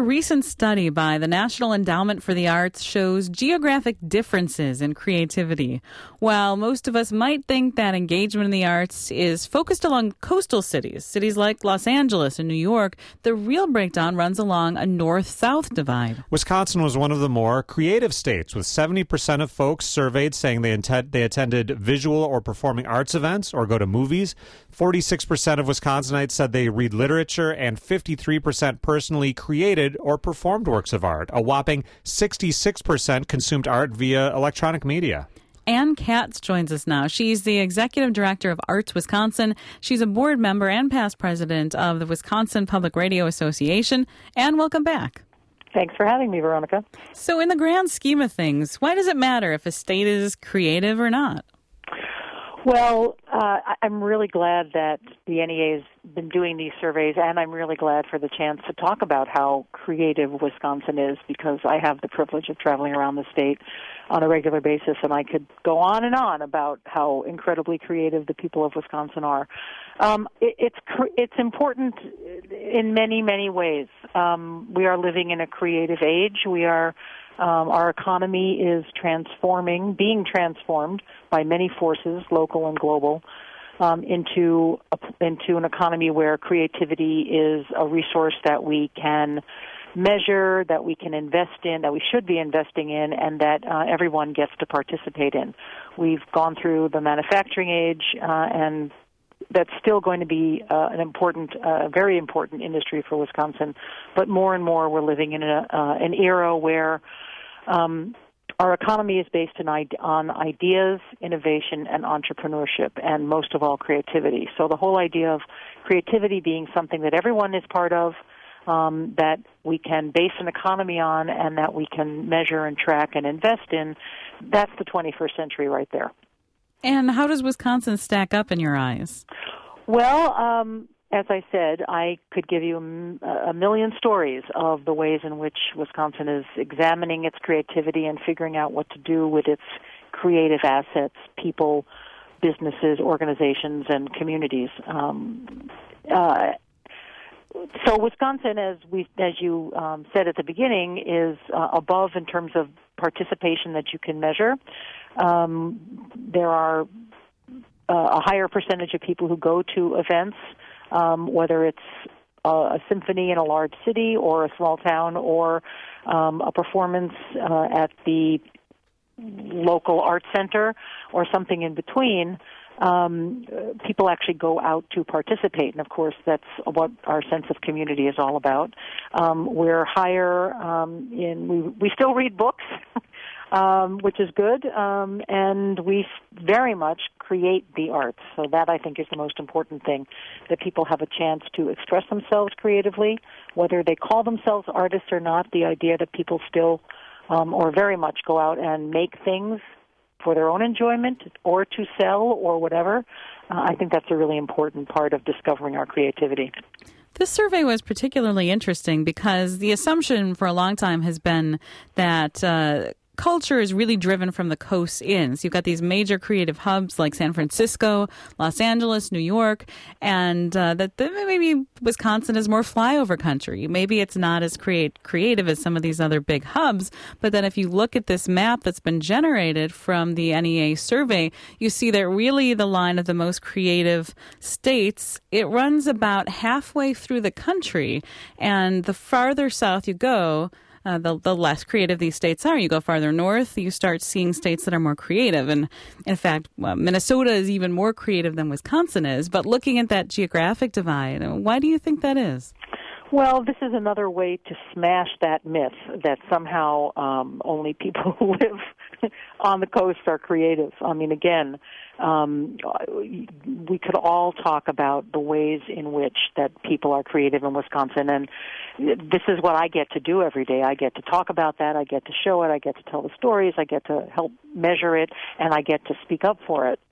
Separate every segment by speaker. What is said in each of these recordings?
Speaker 1: A recent study by the National Endowment for the Arts shows geographic differences in creativity. While most of us might think that engagement in the arts is focused along coastal cities like Los Angeles and New York, the real breakdown runs along a north-south divide.
Speaker 2: Wisconsin was one of the more creative states, with 70% of folks surveyed saying they attended visual or performing arts events or go to movies. 46% of Wisconsinites said they read literature, and 53% personally created or performed works of art. A whopping 66% consumed art via electronic media.
Speaker 1: Ann Katz joins us now. She's the executive director of Arts Wisconsin. She's a board member and past president of the Wisconsin Public Radio Association. Ann, welcome back.
Speaker 3: Thanks for having me, Veronica.
Speaker 1: So in the grand scheme of things, why does it matter if a state is creative or not?
Speaker 3: Well, I'm really glad that the NEA has been doing these surveys, and I'm really glad for the chance to talk about how creative Wisconsin is, because I have the privilege of traveling around the state on a regular basis, and I could go on and on about how incredibly creative the people of Wisconsin are. It's important in many, many ways. We are living in a creative age. Our economy is being transformed by many forces, local and global, into an economy where creativity is a resource that we can measure, that we can invest in, that we should be investing in, and that everyone gets to participate in. We've gone through the manufacturing age, and that's still going to be a very important industry for Wisconsin. But more and more, we're living in an era where our economy is based on ideas, innovation, and entrepreneurship, and most of all, creativity. So the whole idea of creativity being something that everyone is part of, that we can base an economy on, and that we can measure and track and invest in, that's the 21st century right there.
Speaker 1: And how does Wisconsin stack up in your eyes?
Speaker 3: Well, as I said, I could give you a million stories of the ways in which Wisconsin is examining its creativity and figuring out what to do with its creative assets, people, businesses, organizations, and communities. So Wisconsin, as you said at the beginning, is above in terms of participation that you can measure. There are a higher percentage of people who go to events, whether it's a symphony in a large city or a small town, or a performance at the local art center, or something in between. People actually go out to participate, and of course that's what our sense of community is all about. We're higher we still read books, which is good, and we very much create the arts. So that, I think, is the most important thing, that people have a chance to express themselves creatively, whether they call themselves artists or not. The idea that people still or very much go out and make things for their own enjoyment or to sell or whatever, I think that's a really important part of discovering our creativity.
Speaker 1: This survey was particularly interesting because the assumption for a long time has been that culture is really driven from the coast in. So you've got these major creative hubs like San Francisco, Los Angeles, New York, and that maybe Wisconsin is more flyover country. Maybe it's not as creative as some of these other big hubs. But then if you look at this map that's been generated from the NEA survey, you see that really the line of the most creative states, it runs about halfway through the country. And the farther south you go, the less creative these states are. You go farther north, you start seeing states that are more creative. And in fact, Minnesota is even more creative than Wisconsin is. But looking at that geographic divide, why do you think that is?
Speaker 3: Well, this is another way to smash that myth that somehow only people who live on the coast are creative. I mean, again, we could all talk about the ways in which that people are creative in Wisconsin, and this is what I get to do every day. I get to talk about that, I get to show it, I get to tell the stories, I get to help measure it, and I get to speak up for it.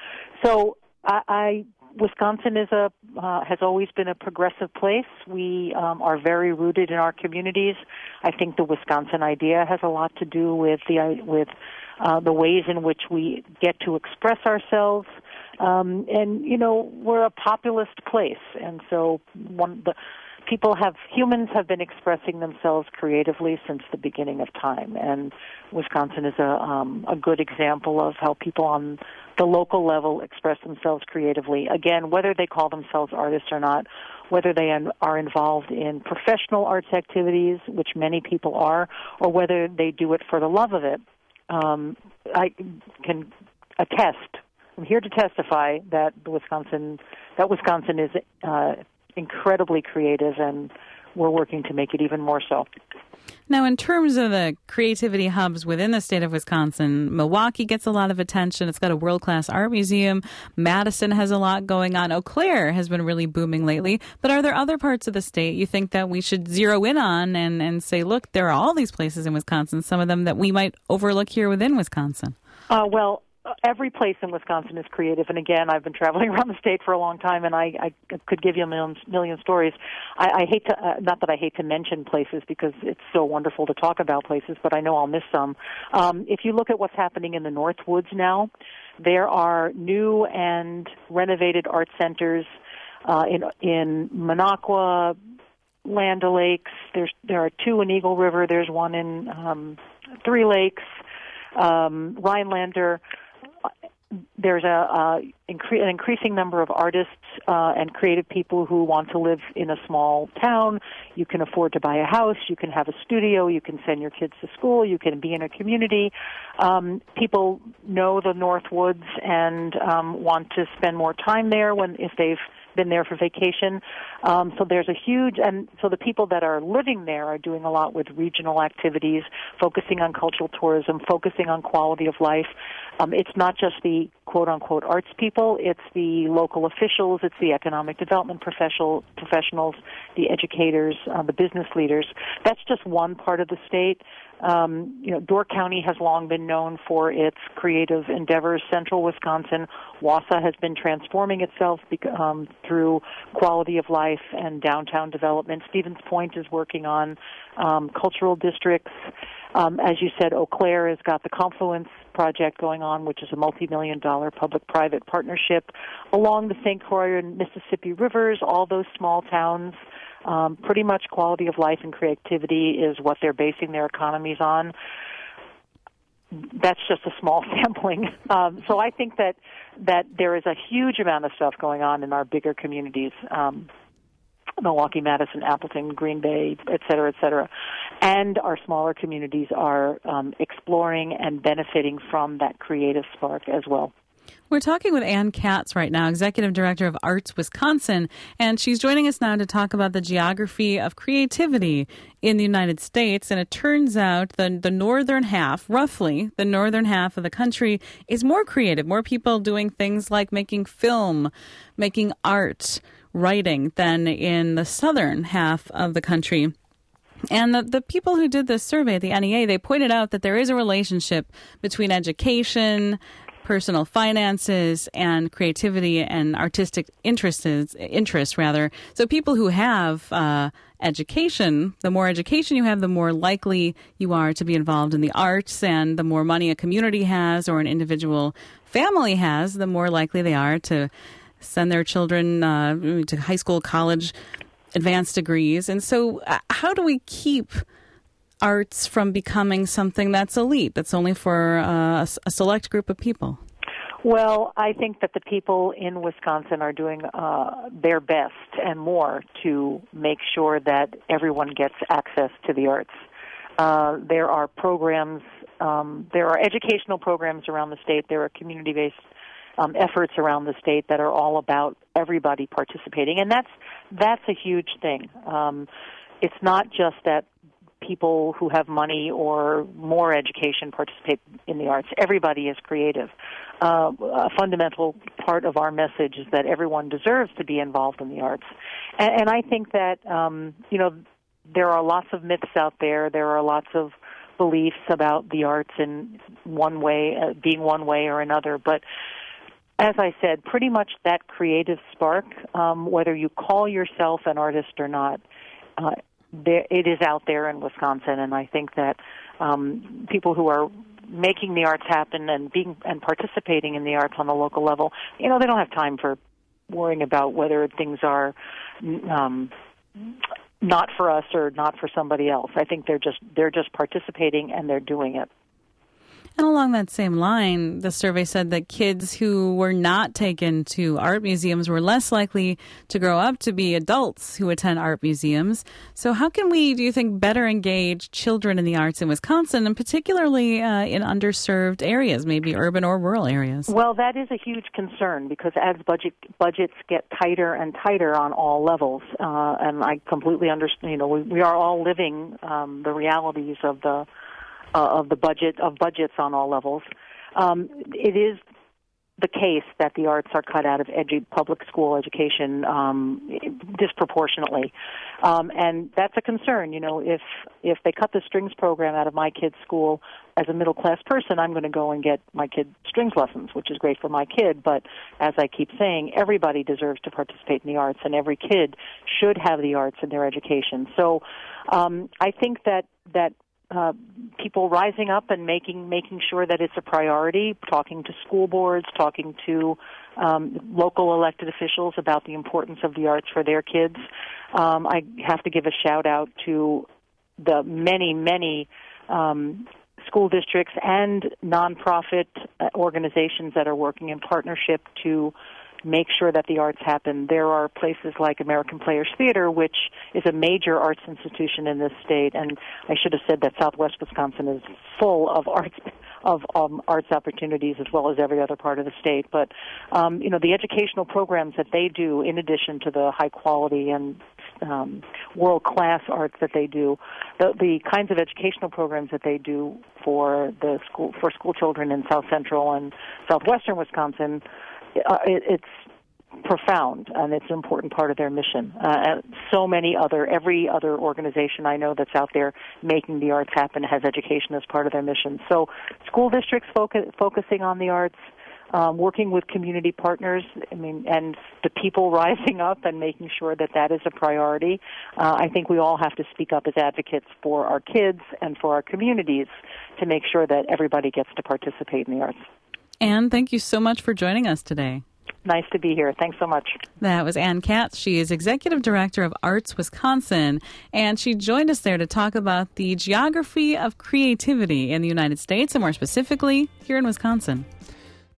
Speaker 3: Wisconsin has always been a progressive place. We are very rooted in our communities. I think the Wisconsin idea has a lot to do with the ways in which we get to express ourselves. And we're a populist place, and so humans have been expressing themselves creatively since the beginning of time, and Wisconsin is a good example of how people on the local level express themselves creatively. Again, whether they call themselves artists or not, whether they are involved in professional arts activities, which many people are, or whether they do it for the love of it. I can attest. I'm here to testify that Wisconsin is incredibly creative, and we're working to make it even more so.
Speaker 1: Now, in terms of the creativity hubs within the state of Wisconsin, Milwaukee gets a lot of attention. It's got a world-class art museum. Madison has a lot going on. Eau Claire has been really booming lately. But are there other parts of the state you think that we should zero in on and say, look, there are all these places in Wisconsin, some of them that we might overlook here within Wisconsin?
Speaker 3: Well, every place in Wisconsin is creative, and again, I've been traveling around the state for a long time, and I could give you a million stories. I hate to, not that I hate to mention places because it's so wonderful to talk about places, but I know I'll miss some. If you look at what's happening in the Northwoods now, there are new and renovated art centers in Minocqua, Land O'Lakes. There are two in Eagle River. There's one in Three Lakes, Rhinelander. There's an increasing number of artists and creative people who want to live in a small town. You can afford to buy a house. You can have a studio. You can send your kids to school. You can be in a community. People know the Northwoods and want to spend more time there if they've been there for vacation. So there's so the people that are living there are doing a lot with regional activities, focusing on cultural tourism, focusing on quality of life. It's not just the quote-unquote arts people, it's the local officials, it's the economic development professionals, the educators, the business leaders. That's just one part of the state. Door County has long been known for its creative endeavors. Central Wisconsin, Wausau has been transforming itself through quality of life and downtown development. Stevens Point is working on cultural districts. As you said, Eau Claire has got the Confluence project going on, which is a multi-million-dollar public-private partnership along the St. Croix and Mississippi rivers. All those small towns, pretty much quality of life and creativity is what they're basing their economies on. That's just a small sampling. So I think that there is a huge amount of stuff going on in our bigger communities. Milwaukee, Madison, Appleton, Green Bay, et cetera, and our smaller communities are exploring and benefiting from that creative spark as well.
Speaker 1: We're talking with Ann Katz right now, Executive Director of Arts Wisconsin, and she's joining us now to talk about the geography of creativity in the United States. And it turns out the northern half, roughly the northern half of the country, is more creative, more people doing things like making film, making art, writing than in the southern half of the country. And the people who did this survey at the NEA, they pointed out that there is a relationship between education, personal finances, and creativity and artistic interest. So people who have education, the more education you have, the more likely you are to be involved in the arts, and the more money a community has or an individual family has, the more likely they are to send their children to high school, college, advanced degrees. And so how do we keep arts from becoming something that's elite, that's only for a select group of people?
Speaker 3: Well, I think that the people in Wisconsin are doing their best and more to make sure that everyone gets access to the arts. There are programs, there are educational programs around the state, there are community-based efforts around the state that are all about everybody participating, and that's a huge thing. It's not just that people who have money or more education participate in the arts. Everybody is creative. A fundamental part of our message is that everyone deserves to be involved in the arts, and I think that there are lots of myths out there. There are lots of beliefs about the arts in one way, being one way or another, but as I said, pretty much that creative spark, whether you call yourself an artist or not, it is out there in Wisconsin, and I think that people who are making the arts happen and participating in the arts on the local level, they don't have time for worrying about whether things are not for us or not for somebody else. I think they're just participating and they're doing it.
Speaker 1: And along that same line, the survey said that kids who were not taken to art museums were less likely to grow up to be adults who attend art museums. So how can we, do you think, better engage children in the arts in Wisconsin, and particularly in underserved areas, maybe urban or rural areas?
Speaker 3: Well, that is a huge concern because as budgets get tighter and tighter on all levels, and I completely understand, we are all living the realities of the budgets on all levels. It is the case that the arts are cut out of public school education disproportionately, and that's a concern. If they cut the strings program out of my kid's school, as a middle class person, I'm going to go and get my kid strings lessons, which is great for my kid. But as I keep saying, everybody deserves to participate in the arts, and every kid should have the arts in their education. So I think that people rising up and making sure that it's a priority, talking to school boards, talking to local elected officials about the importance of the arts for their kids. I have to give a shout out to the many school districts and nonprofit organizations that are working in partnership to make sure that the arts happen. There are places like American Players Theater, which is a major arts institution in this state, and I should have said that Southwest Wisconsin is full of arts opportunities as well as every other part of the state. But the educational programs that they do, in addition to the high quality and world-class arts that they do, the kinds of educational programs that they do for school children in South Central and Southwestern Wisconsin, it's profound, and it's an important part of their mission. And every other organization I know that's out there making the arts happen has education as part of their mission. So school districts focusing on the arts, working with community partners, and the people rising up and making sure that is a priority. I think we all have to speak up as advocates for our kids and for our communities to make sure that everybody gets to participate in the arts.
Speaker 1: Anne, thank you so much for joining us today.
Speaker 3: Nice to be here. Thanks so much.
Speaker 1: That was Anne Katz. She is Executive Director of Arts Wisconsin, and she joined us there to talk about the geography of creativity in the United States, and more specifically, here in Wisconsin.